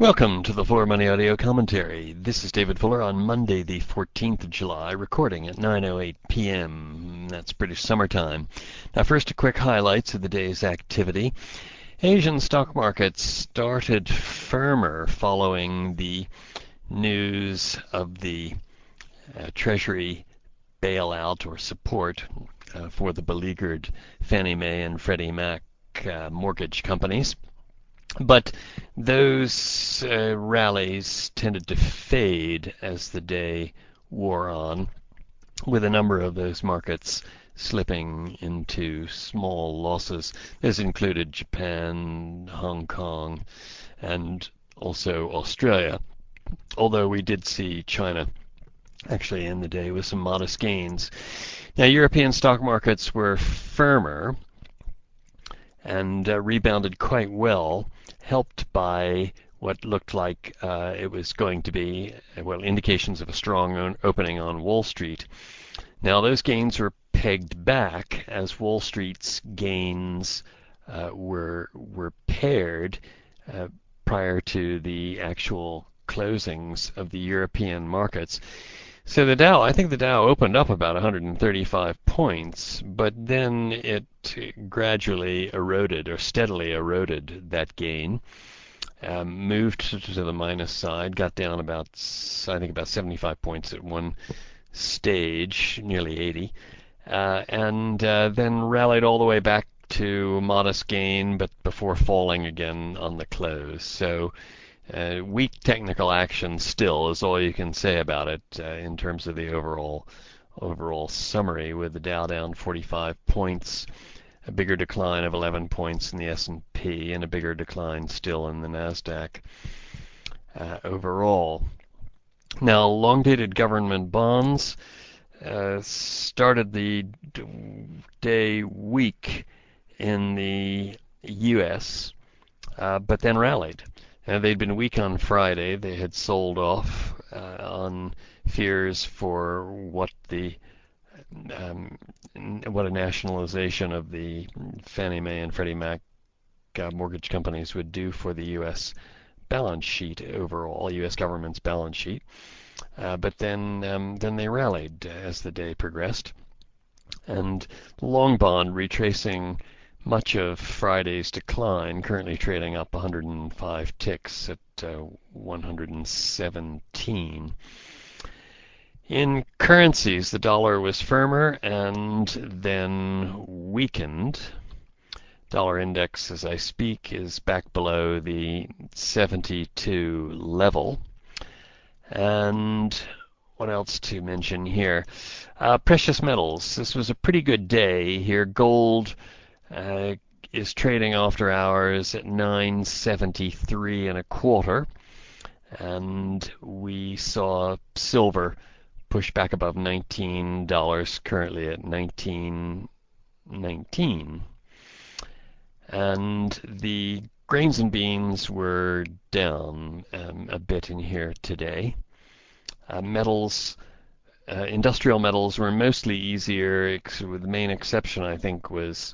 Welcome to the Fuller Money Audio Commentary. This is David Fuller on Monday, the 14th of July, recording at 9:08 p.m. That's British summertime. Now, first, a quick highlights of the day's activity. Asian stock markets started firmer following the news of the Treasury bailout or support for the beleaguered Fannie Mae and Freddie Mac mortgage companies. But those rallies tended to fade as the day wore on, with a number of those markets slipping into small losses. This included Japan, Hong Kong, and also Australia, although we did see China actually end the day with some modest gains. Now, European stock markets were firmer and rebounded quite well, helped by what looked like it was going to be, indications of a strong opening on Wall Street. Now, those gains were pegged back as Wall Street's gains were paired prior to the actual closings of the European markets. So I think the Dow opened up about 135 points, but then it gradually eroded or steadily eroded that gain, moved to the minus side, got down about 75 points at one stage, nearly 80, and then rallied all the way back to modest gain, but before falling again on the close. So weak technical action still is all you can say about it in terms of the overall summary, with the Dow down 45 points, a bigger decline of 11 points in the S&P, and a bigger decline still in the Nasdaq overall. Now, long-dated government bonds started the day weak in the U.S., but then rallied. They'd been weak on Friday. They had sold off on fears for what a nationalization of the Fannie Mae and Freddie Mac mortgage companies would do for the U.S. balance sheet overall, U.S. government's balance sheet. But then they rallied as the day progressed, and the long bond retracing much of Friday's decline, currently trading up 105 ticks at 117. In currencies, the dollar was firmer and then weakened. Dollar index, as I speak, is back below the 72 level. And what else to mention here? Precious metals. This was a pretty good day here. Gold is trading after hours at 973 and a quarter, and we saw silver push back above $19, currently at $19.19, and the grains and beans were down a bit in here today. Metals, industrial metals were mostly easier, with the main exception I think was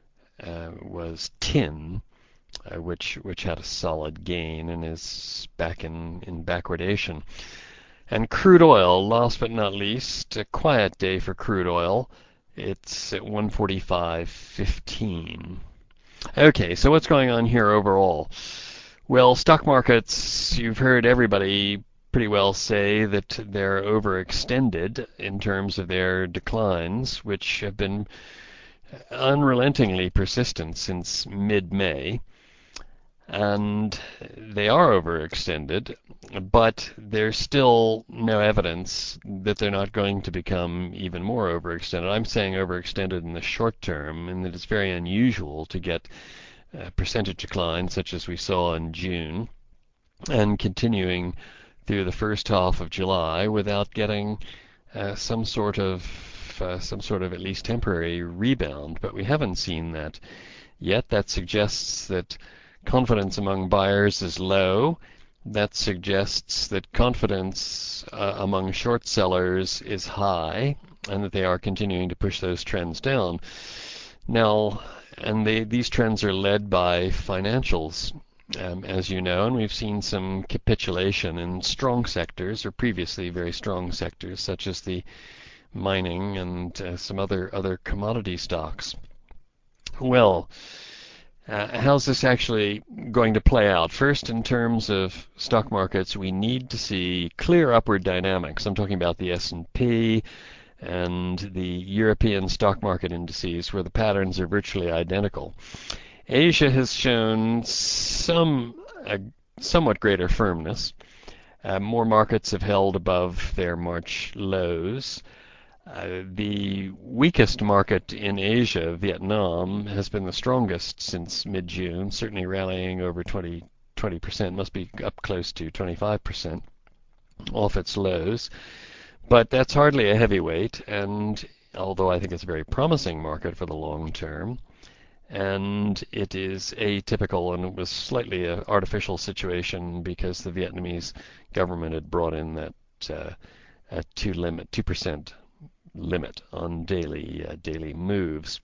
tin, which had a solid gain and is back in backwardation. And crude oil, last but not least, a quiet day for crude oil. It's at 145.15. Okay, so what's going on here overall? Well, stock markets, you've heard everybody pretty well say that they're overextended in terms of their declines, which have been unrelentingly persistent since mid-May, and they are overextended, but there's still no evidence that they're not going to become even more overextended. I'm saying overextended in the short term, and that it's very unusual to get percentage decline such as we saw in June and continuing through the first half of July without getting some sort of at least temporary rebound, but we haven't seen that yet. That suggests that confidence among buyers is low. That suggests that confidence among short sellers is high, and that they are continuing to push those trends down. Now, and these trends are led by financials as you know, and we've seen some capitulation in strong sectors, or previously very strong sectors, such as the mining and some other commodity stocks. Well, how's this actually going to play out? First, in terms of stock markets, we need to see clear upward dynamics. I'm talking about the S&P and the European stock market indices, where the patterns are virtually identical. Asia has shown somewhat greater firmness. More markets have held above their March lows. The weakest market in Asia, Vietnam, has been the strongest since mid-June, certainly rallying over 20%, must be up close to 25% off its lows. But that's hardly a heavyweight, and although I think it's a very promising market for the long term, and it is atypical, and it was slightly an artificial situation because the Vietnamese government had brought in that 2% limit on daily moves.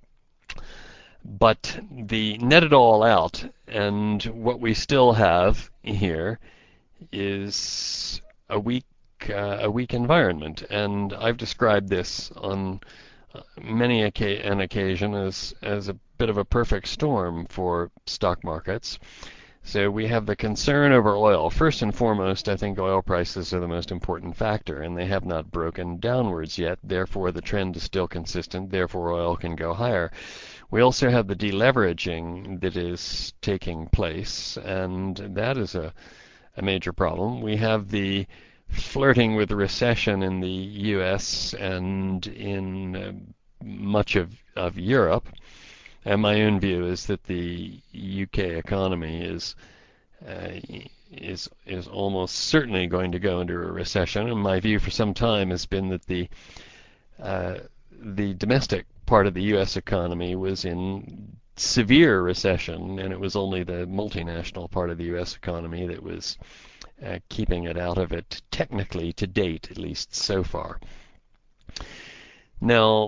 But the net it all out, and what we still have here is a weak environment, and I've described this on many an occasion as a bit of a perfect storm for stock markets. So we have the concern over oil. First and foremost, I think oil prices are the most important factor, and they have not broken downwards yet. Therefore, the trend is still consistent. Therefore, oil can go higher. We also have the deleveraging that is taking place, and that is a major problem. We have the flirting with recession in the U.S. and in much of Europe. And my own view is that the UK economy is almost certainly going to go into a recession. And my view for some time has been that the domestic part of the U.S. economy was in severe recession, and it was only the multinational part of the U.S. economy that was keeping it out of it, technically to date, at least so far. Now,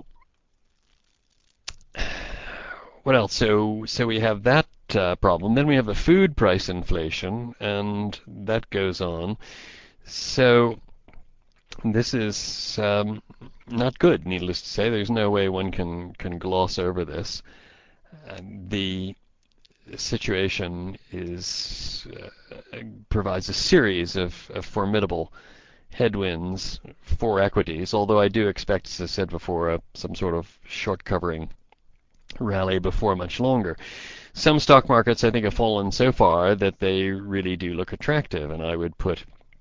what else? So we have that problem. Then we have the food price inflation, and that goes on. So this is not good, needless to say. There's no way one can gloss over this. The situation provides a series of formidable headwinds for equities, although I do expect, as I said before, some sort of short covering rally before much longer. Some stock markets, I think, have fallen so far that they really do look attractive, and I would put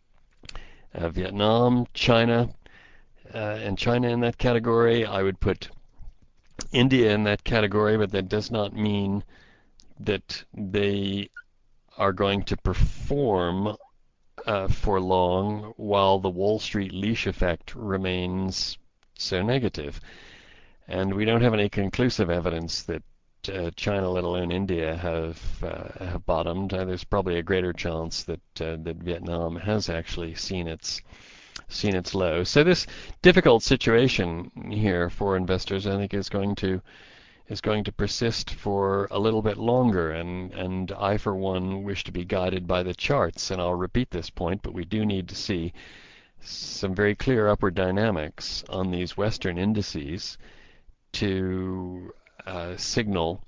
Vietnam, China, and China in that category. I would put India in that category, but that does not mean that they are going to perform for long while the Wall Street leash effect remains so negative. And we don't have any conclusive evidence that China, let alone India, have bottomed. There's probably a greater chance that Vietnam has actually seen its low. So this difficult situation here for investors, I think, is going to persist for a little bit longer, and I, for one, wish to be guided by the charts. And I'll repeat this point, but we do need to see some very clear upward dynamics on these Western indices to signal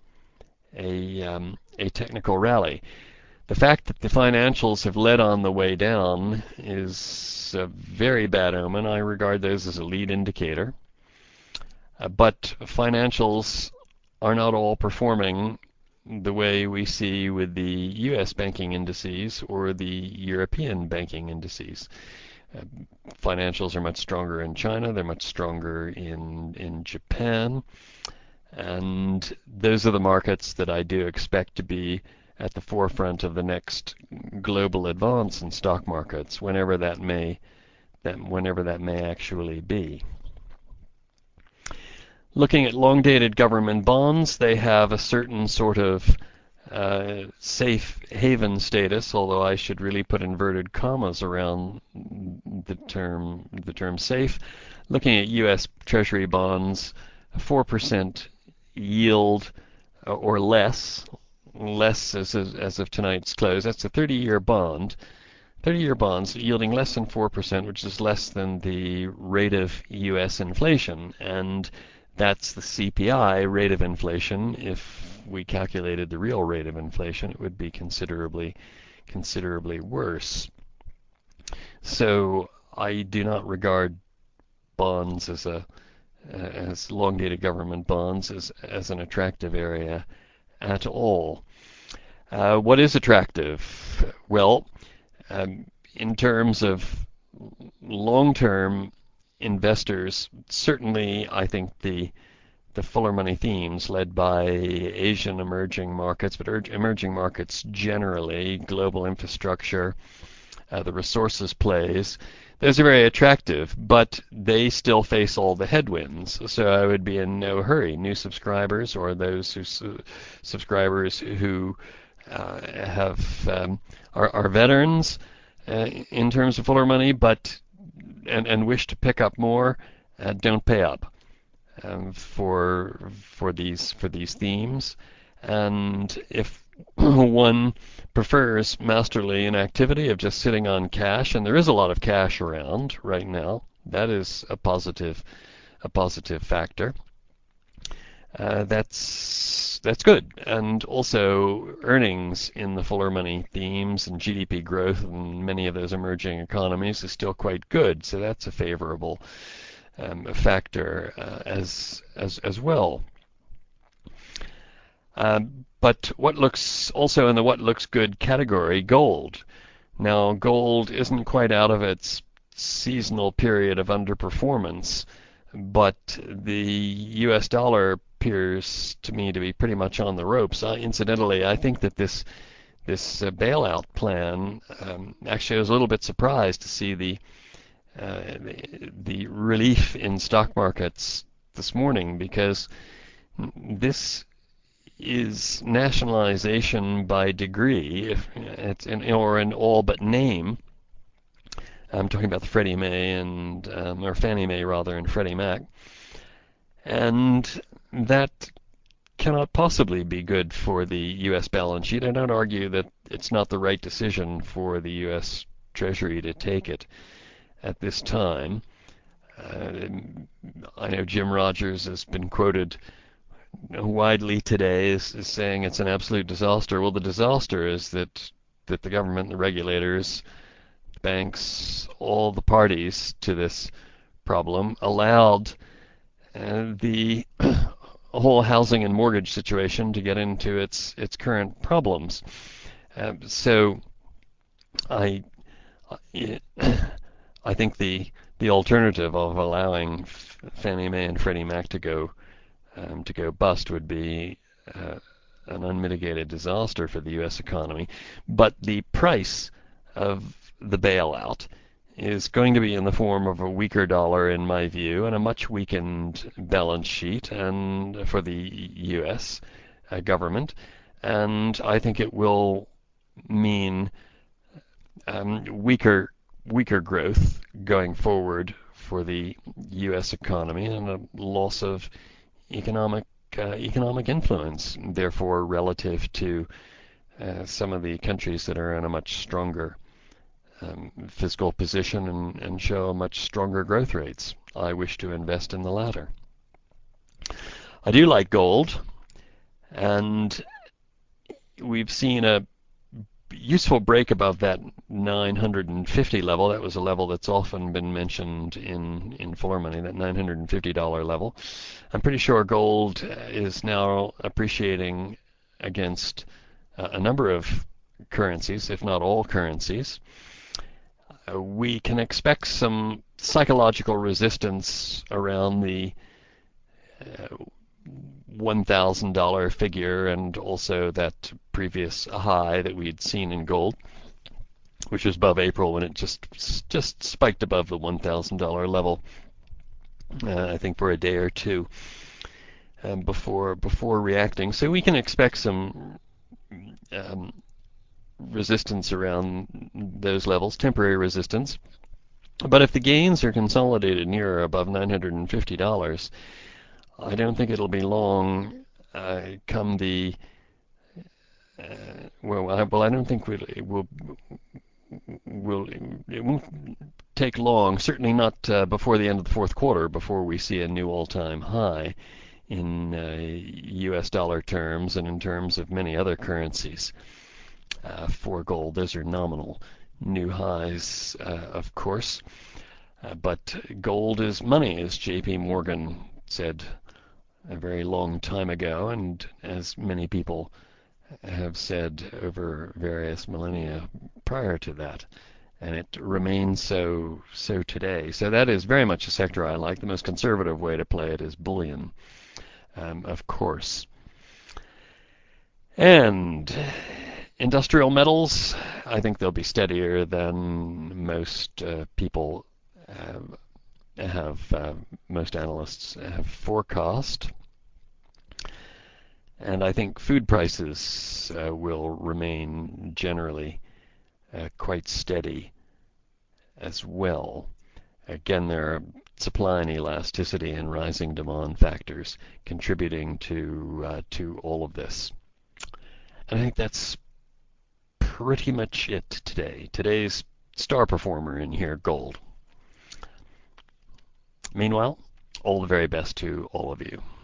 a technical rally. The fact that the financials have led on the way down is a very bad omen. I regard those as a lead indicator. But financials are not all performing the way we see with the U.S. banking indices or the European banking indices. Financials are much stronger in China. They're much stronger in Japan. And those are the markets that I do expect to be at the forefront of the next global advance in stock markets, whenever that may actually be. Looking at long-dated government bonds, they have a certain sort of safe haven status, although I should really put inverted commas around the term safe. Looking at U.S. Treasury bonds, 4% yield or less, less as of tonight's close. That's a 30-year bond. 30-year bonds yielding less than 4%, which is less than the rate of U.S. inflation. And that's the CPI rate of inflation. If we calculated the real rate of inflation, it would be considerably worse. So I do not regard bonds as long-dated government bonds as an attractive area at all. What is attractive? Well, in terms of long-term investors, certainly I think the fuller money themes led by Asian emerging markets, but emerging markets generally, global infrastructure, the resources plays, those are very attractive, but they still face all the headwinds. So I would be in no hurry. New subscribers or those subscribers who are veterans in terms of fuller money, but and wish to pick up more, don't pay up for these themes. And if one prefers masterly inactivity of just sitting on cash, and there is a lot of cash around right now, that is a positive factor. That's good. And also earnings in the fuller money themes and GDP growth in many of those emerging economies is still quite good. So that's a favorable factor as well. But what looks also in the what looks good category, gold. Now, gold isn't quite out of its seasonal period of underperformance, but the U.S. dollar appears to me to be pretty much on the ropes. Incidentally, I think that this bailout plan, actually I was a little bit surprised to see the relief in stock markets this morning, because this is nationalization by degree, or in all but name. I'm talking about the Freddie Mae or Fannie Mae rather, and Freddie Mac, and that cannot possibly be good for the U.S. balance sheet. I don't argue that it's not the right decision for the U.S. Treasury to take it at this time. I know Jim Rogers has been quoted widely today as saying it's an absolute disaster. Well, the disaster is that the government, the regulators, the banks, all the parties to this problem allowed the whole housing and mortgage situation to get into its current problems. So I think the alternative of allowing Fannie Mae and Freddie Mac to go bust would be an unmitigated disaster for the U.S. economy. But the price of the bailout is going to be in the form of a weaker dollar, in my view, and a much weakened balance sheet and for the U.S. Government. And I think it will mean weaker growth going forward for the U.S. economy, and a loss of economic influence, therefore, relative to some of the countries that are in a much stronger fiscal position and show much stronger growth rates. I wish to invest in the latter. I do like gold, and we've seen a useful break above that 950 level. That was a level that's often been mentioned in fuller money, that $950 level. I'm pretty sure gold is now appreciating against a number of currencies, if not all currencies. We can expect some psychological resistance around the $1,000 figure, and also that previous high that we'd seen in gold, which was above April when it just spiked above the $1,000 level. I think for a day or two before reacting. So we can expect some resistance around those levels, temporary resistance. But if the gains are consolidated near or above $950, I don't think it'll be long come the I don't think it won't take long. Certainly not before the end of the fourth quarter before we see a new all-time high in U.S. dollar terms and in terms of many other currencies. For gold, those are nominal new highs, of course. But gold is money, as J.P. Morgan said a very long time ago, and as many people have said over various millennia prior to that. And it remains so today. So that is very much a sector I like. The most conservative way to play it is bullion, of course. And industrial metals, I think they'll be steadier than most people most analysts have forecast. And I think food prices will remain generally quite steady as well. Again, there are supply and elasticity and rising demand factors contributing to all of this. And I think that's pretty much it today. Today's star performer in here, gold. Meanwhile, all the very best to all of you.